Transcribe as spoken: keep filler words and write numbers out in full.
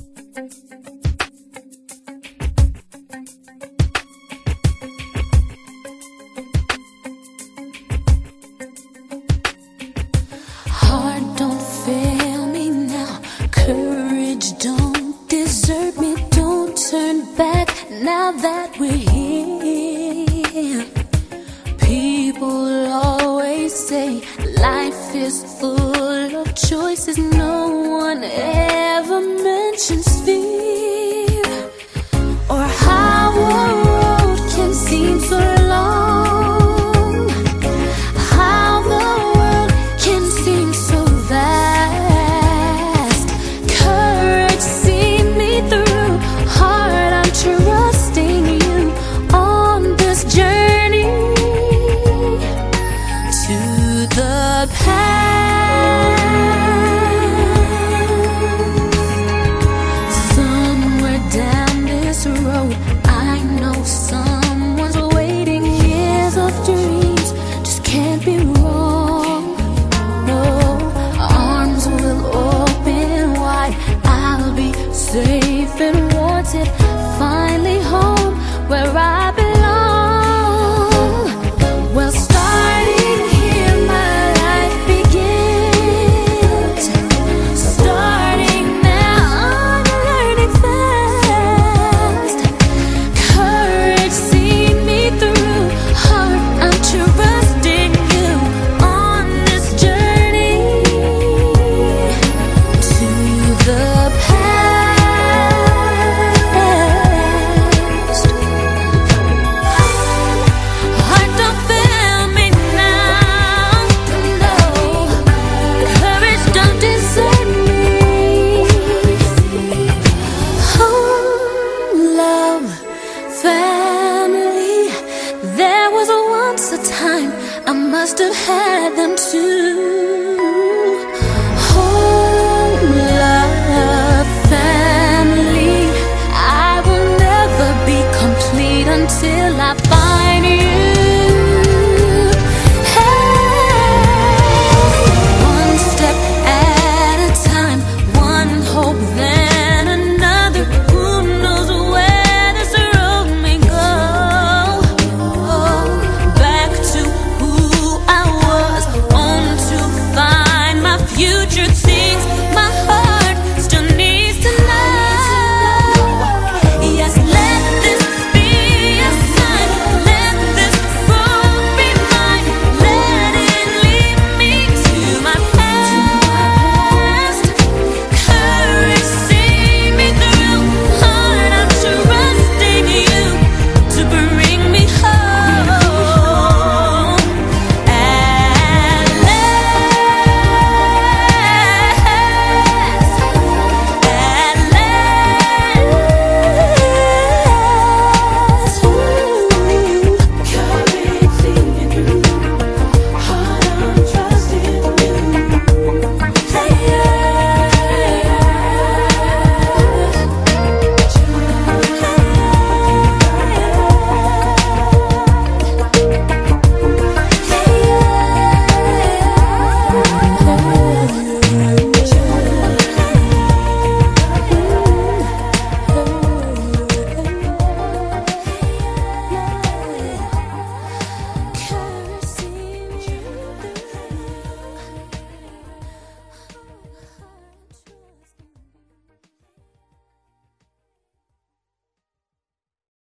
Heart, don't fail me now. Courage, don't desert me. Don't turn back now that we're here. People always say life is full of choices. No one ever mentions fear, or how a road can seem so long, how the world can seem so vast. Courage, see me through. Heart, I'm trusting you on this journey to the past. Somewhere down this road, I know someone's waiting. Years of dreams just can't be wrong. No, arms will open wide. I'll be safe and wanted.